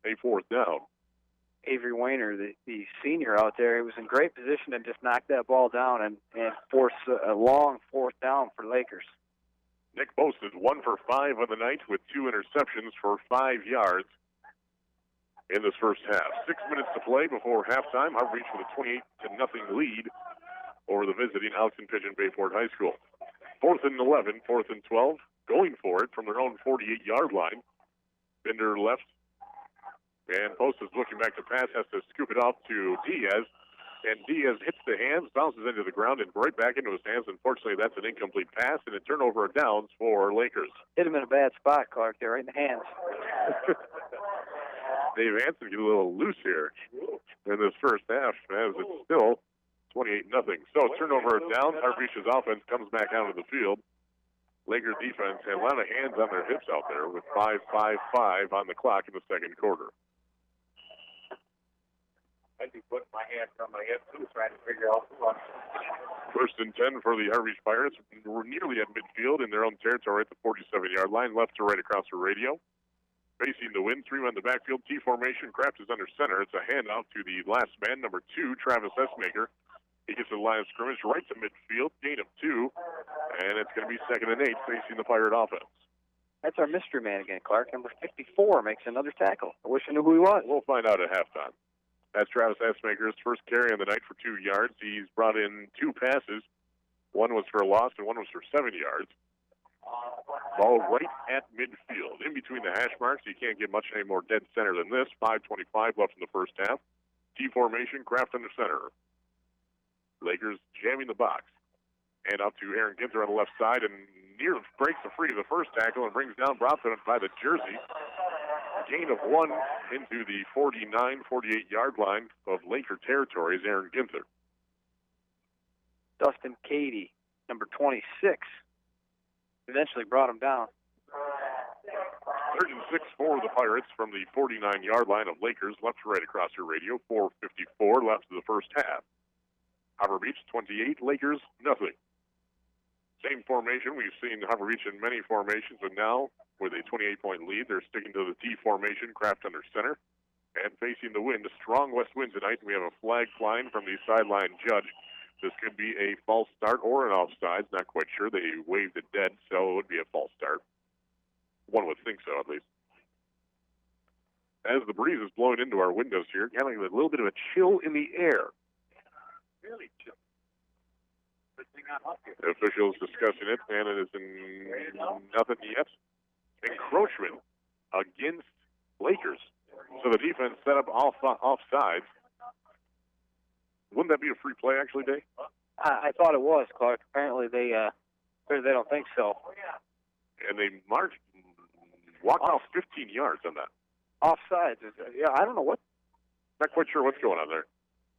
a fourth down. Avery Weiner, the senior out there, he was in great position to just knock that ball down and force a long fourth down for Lakers. Nick Post is 1 for 5 on the night with 2 interceptions for 5 yards in this first half. 6 minutes to play before halftime. Harbor Beach with a 28-0 lead over the visiting Elkton Pigeon Bayport High School. 4th and 11, 4th and 12, going for it from their own 48-yard line. Bender left, and Post is looking back to pass, has to scoop it off to Diaz, and Diaz hits the hands, bounces into the ground, and right back into his hands. Unfortunately, that's an incomplete pass, and a turnover of downs for Lakers. Hit him in a bad spot, Clark, there, right in the hands. Dave Hansen get a little loose here in this first half, as it's still 28-0. So turnover of downs. Harbor Beach's offense comes back out of the field. Lakers defense had a lot of hands on their hips out there with 5:55 on the clock in the second quarter. I'd be putting my hands on my head, too, trying to figure out who won. 1st and 10 for the Harbor Beach Pirates. We're nearly at midfield in their own territory at the 47-yard line, left to right across the radio. Facing the wind, 3 on the backfield, T formation. Kraft is under center. It's a handout to the last man, number 2, Travis Essmaker. He gets to the line of scrimmage right to midfield, gain of 2, and it's going to be 2nd and 8 facing the Pirate offense. That's our mystery man again, Clark. Number 54 makes another tackle. I wish I knew who he was. We'll find out at halftime. That's Travis Essmaker's first carry on the night for 2 yards. He's brought in 2 passes. One was for a loss and one was for 7 yards. Ball right at midfield. In between the hash marks, you can't get much any more dead center than this. 5:25 left in the first half. T formation, Kraft under center. Lakers jamming the box. And up to Aaron Ginter on the left side, and nearly breaks the free of the first tackle and brings down Bronson by the jersey. Gain of 1 into the 49, 48-yard line of Laker territory is Aaron Ginter. Dustin Cady, number 26, eventually brought him down. 3rd and 6 for the Pirates from the 49-yard line of Lakers, left to right across your radio. 4:54 left of the first half. Harbor Beach 28, Lakers nothing. Same formation. We've seen Harbor Beach in many formations, but now with a 28-point lead, they're sticking to the T formation, Kraft under center, and facing the wind. A strong west wind tonight. We have a flag flying from the sideline judge. This could be a false start or an offsides. Not quite sure. They waved it dead, so it would be a false start. One would think so, at least. As the breeze is blowing into our windows here, having a little bit of a chill in the air. Really chill. not up here. The officials discussing it, and it is in nothing yet. Encroachment against Lakers. So the defense set up offsides. Wouldn't that be a free play, actually, Dave? I thought it was, Clark. Apparently they don't think so. And they walked off 15 yards on that. Offsides. Yeah, I don't know what. Not quite sure what's going on there.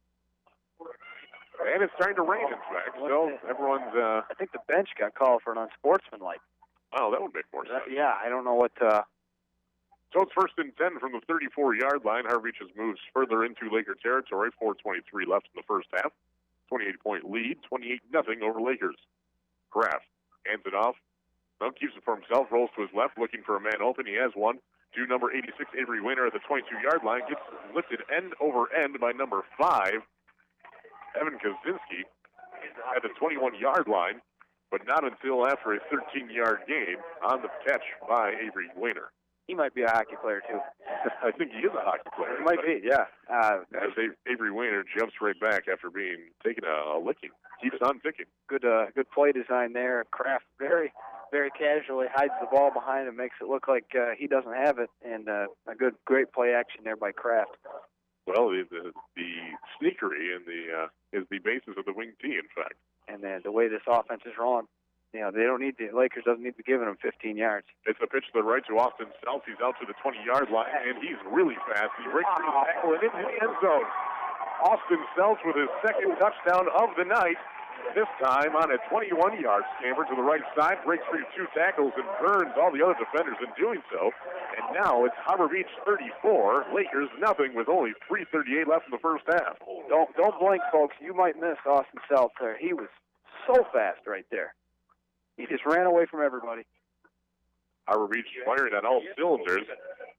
And it's starting to rain, in fact. So everyone's... I think the bench got called for an unsportsmanlike. Oh, that would make more sense. Yeah, I don't know what... So it's 1st and 10 from the 34-yard line. Harbor Beach has moved further into Laker territory. 4:23 left in the first half. 28-point lead, 28-0 over Lakers. Kraft hands it off. No, keeps it for himself, rolls to his left, looking for a man open. He has one. To number 86, Avery Weiner at the 22-yard line. Gets lifted end over end by number 5, Evan Kaczynski, at the 21-yard line, but not until after a 13-yard gain on the catch by Avery Weiner. He might be a hockey player, too. I think he is a hockey player. He might be, yeah. As Avery Weiner jumps right back after being taken a licking. Keeps on ticking. Good play design there. Kraft very, very casually hides the ball behind him, makes it look like he doesn't have it, and a great play action there by Kraft. Well, the sneakery and is the basis of the wing T, in fact. And the way this offense is run, Lakers doesn't need to be giving them 15 yards. It's a pitch to the right to Austin Self. He's out to the 20-yard line, and he's really fast. He breaks through the tackle and into the end zone. Austin Self with his second touchdown of the night. This time on a 21-yard scamper to the right side, breaks through 2 tackles and burns all the other defenders in doing so. And now it's Harbor Beach 34, Lakers nothing, with only 3:38 left in the first half. Don't blink, folks. You might miss Austin Self there. He was so fast right there. He just ran away from everybody. Harbor Beach firing on all cylinders.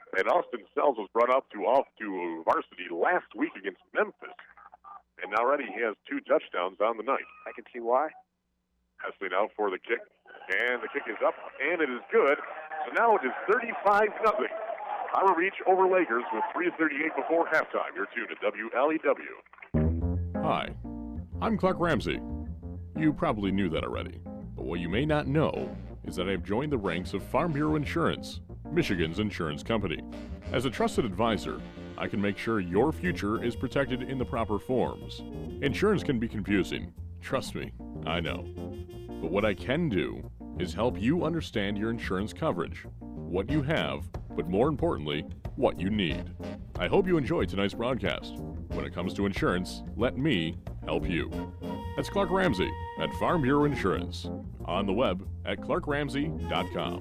And Austin Sells was brought up off to varsity last week against Memphis. And already he has 2 touchdowns on the night. I can see why. Hessling out for the kick. And the kick is up, and it is good. So now it is 35-0. Harbor Beach over Lakers with 3:38 before halftime. You're tuned to WLEW. Hi, I'm Clark Ramsey. You probably knew that already, but what you may not know is that I have joined the ranks of Farm Bureau Insurance, Michigan's insurance company. As a trusted advisor, I can make sure your future is protected in the proper forms. Insurance can be confusing. Trust me, I know. But what I can do is help you understand your insurance coverage, what you have, but more importantly, what you need. I hope you enjoy tonight's broadcast. When it comes to insurance, let me help you. That's Clark Ramsey at Farm Bureau Insurance. On the web at clarkramsey.com.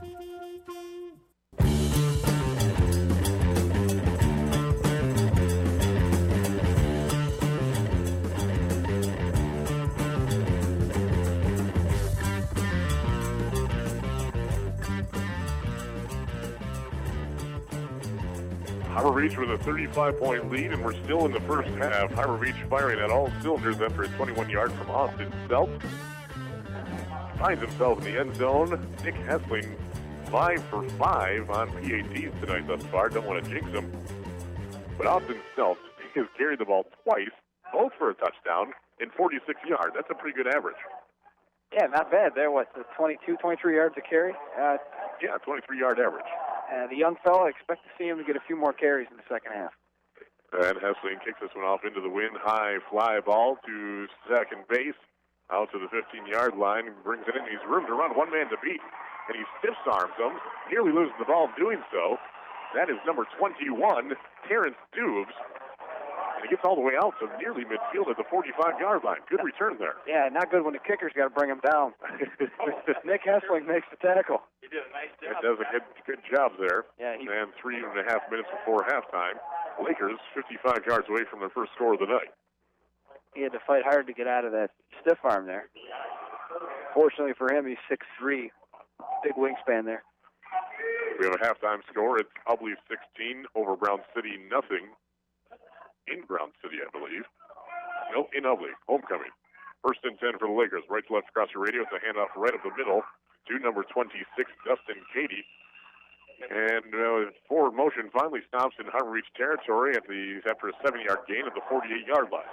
Harbor Beach with a 35-point lead, and we're still in the first half. Harbor Beach firing at all cylinders after a 21-yard from Austin Self. Finds himself in the end zone. Nick Hessling, 5 for 5 on PATs tonight thus far. Don't want to jinx him. But Austin Self has carried the ball twice, both for a touchdown, in 46 yards. That's a pretty good average. Yeah, not bad. There, 22, 23 yards a carry? Yeah, 23-yard average. The young fella, I expect to see him to get a few more carries in the second half. And Hessling kicks this one off into the wind. High fly ball to second base. Out to the 15-yard line. Brings it in. He's room to run. One man to beat. And he stiff arms him. Nearly loses the ball doing so. That is number 21, Terrence Dubes. And he gets all the way out to nearly midfield at the 45-yard line. Good return there. Yeah, not good when the kicker's got to bring him down. Nick Hessling makes the tackle. You did a nice It job. does a good job there. Yeah, And 3.5 minutes before halftime. Lakers 55 yards away from their first score of the night. he had to fight hard to get out of that stiff arm there. Fortunately for him, he's 6'3", big wingspan there. We have a halftime score. It's Ubley 16 over Brown City, nothing. In Brown City, I believe. Nope, in Ubley. Homecoming. First and 10 for the Lakers. Right to left across the radio. It's a handoff right up the middle to number 26, Dustin Cady. And forward motion finally stops in Harbor Beach territory after a 7-yard gain at the 48-yard line.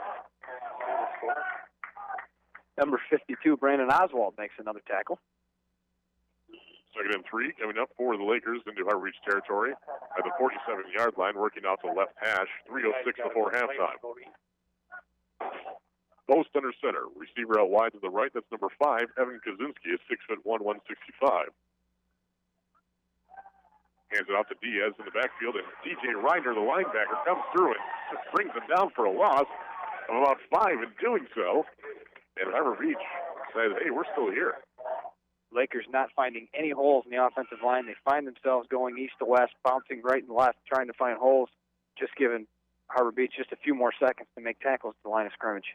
Number 52, Brandon Oswald, makes another tackle. Second and 3 coming up for the Lakers into Harbor Beach territory at the 47-yard line, working out the left hash. 3:06 before halftime. Post under center. Receiver out wide to the right. That's number 5, Evan Kaczynski, is 6'1", 165. Hands it off to Diaz in the backfield, and DJ Reiner, the linebacker, comes through and just brings him down for a loss of about 5 in doing so. And Harbor Beach says, hey, we're still here. Lakers not finding any holes in the offensive line. They find themselves going east to west, bouncing right and left, trying to find holes, just giving Harbor Beach just a few more seconds to make tackles at the line of scrimmage.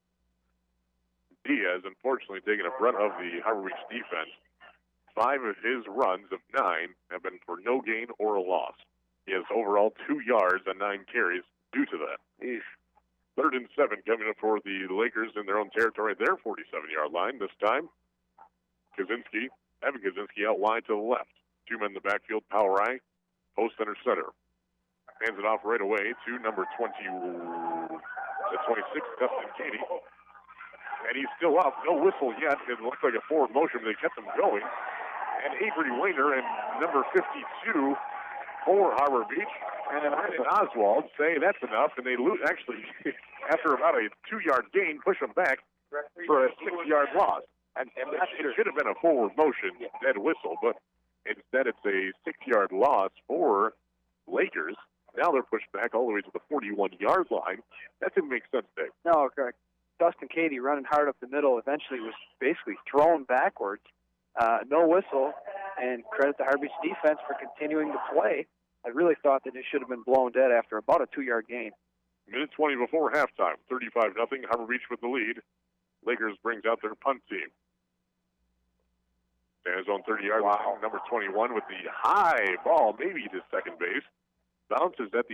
Diaz, unfortunately, taking a brunt of the Harbor Beach defense. 5 of his runs of 9 have been for no gain or a loss. He has overall 2 yards on 9 carries due to that. Eesh. 3rd and 7 coming up for the Lakers in their own territory, their 47-yard line this time. Kaczynski, Evan Kaczynski out wide to the left. 2 men in the backfield, power eye, post under center. Hands it off right away to number 26, Dustin Cady. And he's still up. No whistle yet. It looks like a forward motion, but they kept him going. And Avery Weiner and number 52 for Harbor Beach. And Oswald say that's enough. And they lose, actually, after about a 2-yard gain, push them back for a 6-yard loss. And it should have been a forward motion, dead whistle, but instead it's a 6-yard loss for Lakers. Now they're pushed back all the way to the 41-yard line. That didn't make sense, Dave. No, correct. Dustin Cady running hard up the middle eventually was basically thrown backwards. No whistle, and credit the Harbor Beach defense for continuing to play. I really thought that it should have been blown dead after about a 2-yard gain. Minute 20 before halftime, 35-0, Harbor Beach with the lead. Lakers brings out their punt team. Stands on 30-yard line, number 21 with the high ball, maybe to second base. Bounces at the